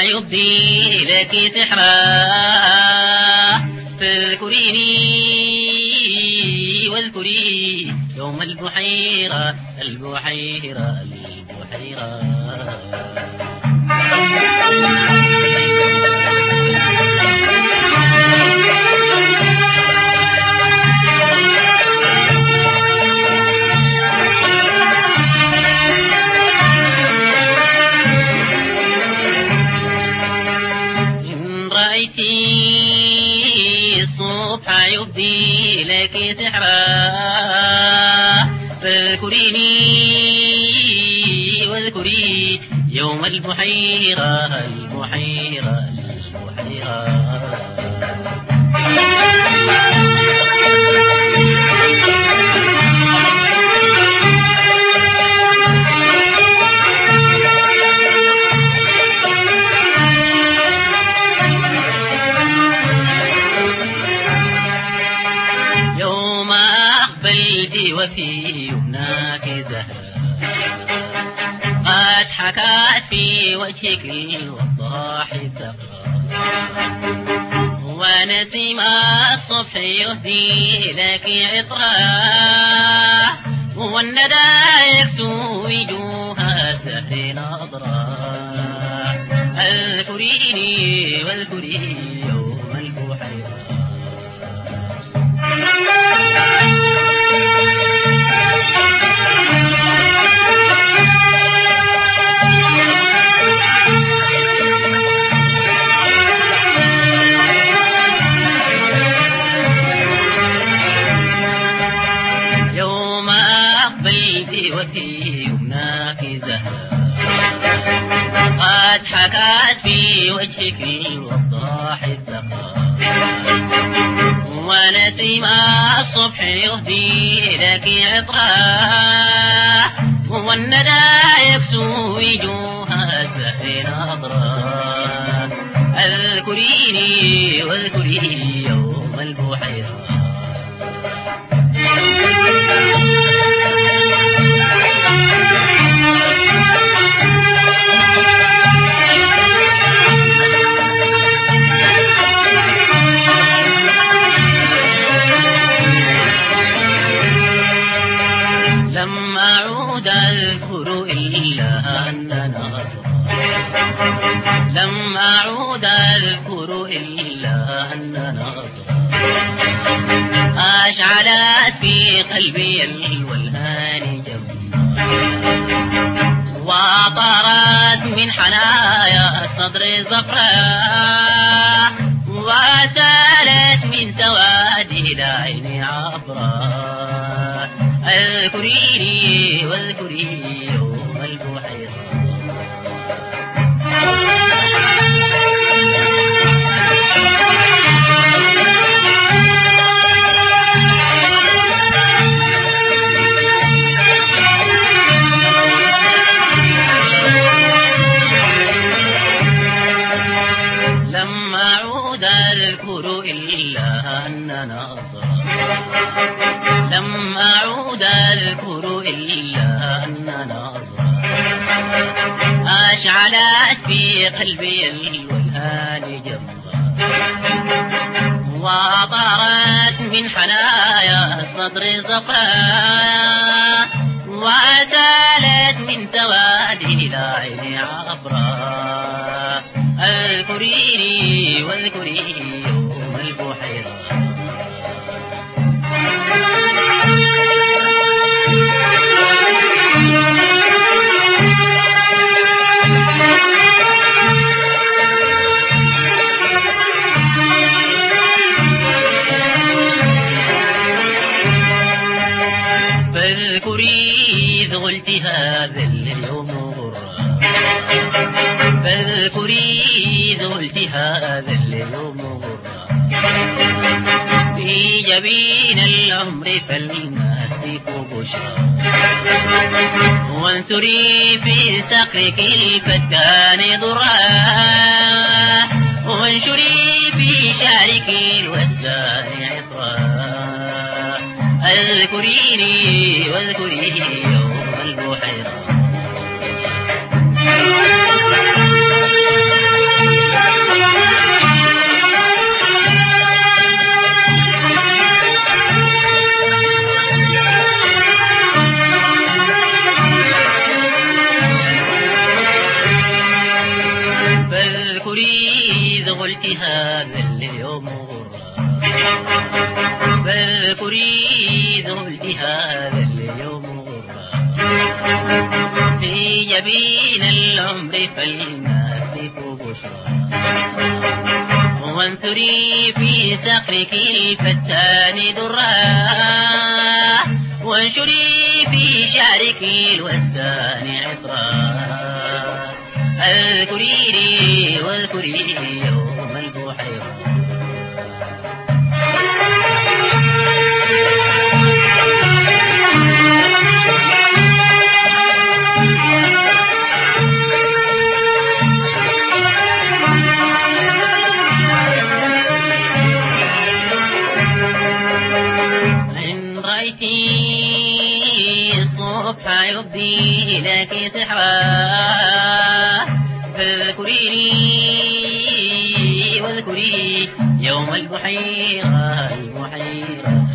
يبدي لك سحرا فاذكريني واذكري يوم البحيرة البحيرة البحيرة. الصبح يبدي لك سحرا فاذكريني واذكري يوم البحيرة البحيرة البحيرة. وفي هناك زهرة قد حكت في وجهك الوضاح سقرا ونسيم الصبح يهدي لك عطرا والندى يكسو وجوه سهر نظرا اذكريني واذكري يوم البحيرة. وفي هناك زهرة قد حكت في وجهك الوضاح الزقرا ونسيم الصبح يهدي لك عطرا والندى يكسو وجوه الزهر نظرا اذكريني واذكري يوم البحيرة. لم أعود أذكر إلا أننا لم أعود أذكر إلا أننا أشعلت في قلبي الولهان جمرا وطارت من حنايا الصدر زفرا وسالت من سواد العين عبرا اذكريني واذكري يوم البحيرة. لم أعود أذكر إلا أننا لم أعود أذكر إلا أننا أشعلت في قلبي الولهان جمرا وطارت من حنايا الصدر زفرا وسالت من سواد العين عبرا اذكريني واذكري يوم البحيرة. فاذكري إذ قلت هذا اليوم غرا فاذكري إذ قلت هذا اليوم غرا في جبين العمر فالمهتف بشرى وانثري في سقك الفتان ضرا وانشري في شعرك الوسان عطرا اذكريني واذكري يوم البحيرة. مغرى فاذكري ذهلت هذا اليوم غرى في جبين العمر فلنهتف بشرى وانثري في صخرك الفتان درا وانشري في شعرك الوسان عطرا اذكريني واذكري يوم البحيرة إن رأيتي الصبح يبدي لك سحرا فاذكريني واذكري يوم البحيرة